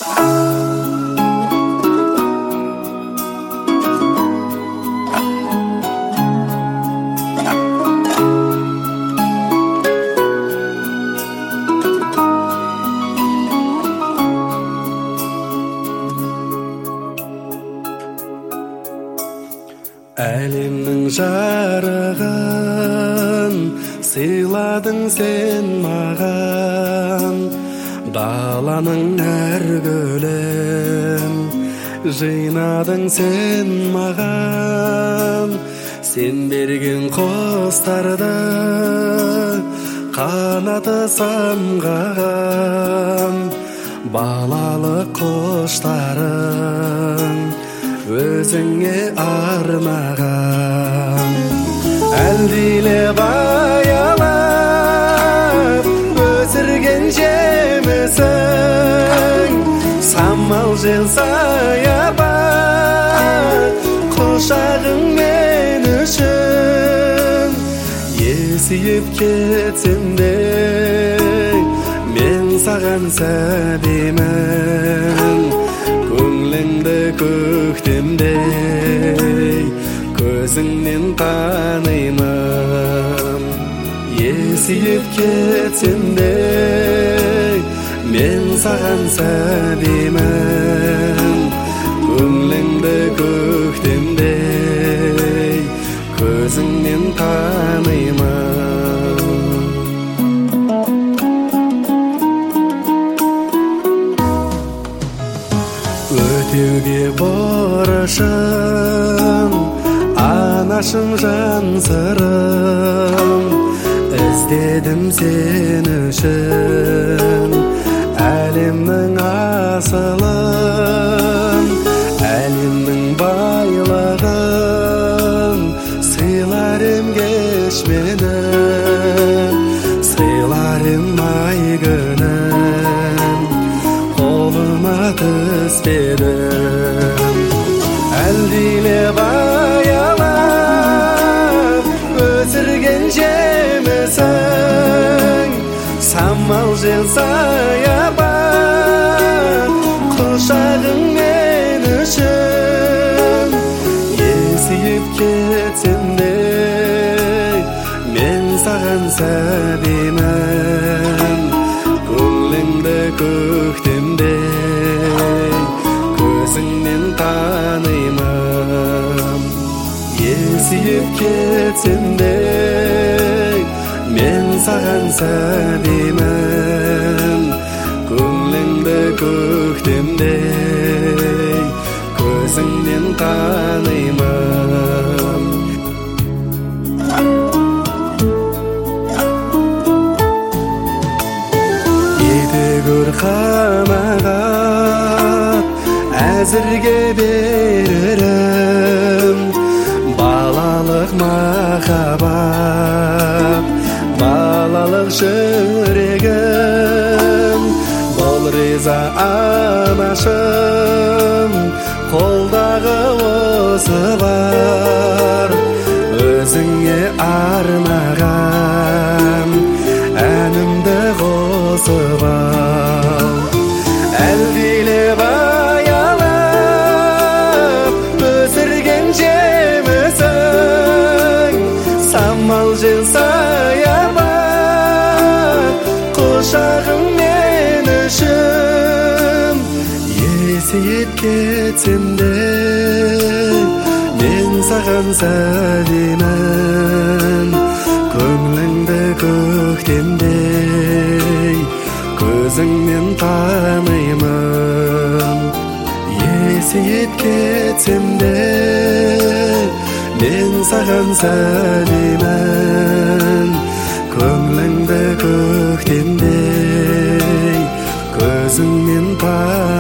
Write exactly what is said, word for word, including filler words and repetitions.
Әлемнің жарығын сыйладың сен маған, даланың әр гүлін жинадың сен маған. Сен берген құстарды қанаты самғаған, балалық құштарың өзіңе арнаған. Әлдилеп аялап өсірген жемісің, самал жел саябақ құшағың мен үшін. Есейіп кетсем де мен саған сәлемін, көңліңді көктемдей көзіңнен танимын. Есейіп кетсем де мен саған сәлемін, көңліңді көктемдей көзіңнен танимын. Өтеуге борышым, анашым жан сырым, іздедім сен үшін әлемнің асылын, әлемнің байлығын сыйлар ем кеш менің, сыйлар ем ай күнін қолыма түспедім. Әлдилеп аялап өсірген жемісің, самал жел саябақ құшағың мен үшін. Есейіп кетсем де мен саған сәлемін, көңліңді көктемдей көзіңнен танимын. Есейіп кетсем де мен саған сәлемін, көңліңді көктемдей көзіңнен танимын. Ете көр қанағат әзірге берерім, балалық махаббат, балалық жүрегім. Бол риза анашым, қолдағы осы бар өзіңе арнаған әнімді қосып ал. Әлдилеп аялап өсірген жемісің, самал жел саябақ құшағың мен үшін. Есейіп кетсем де мен саған сәлемін, көңліңді көктемдей көзіңнен танимын. Есейіп кетсем де мен саған сәлемін, көңліңді көктемдей көзіңнен танимын.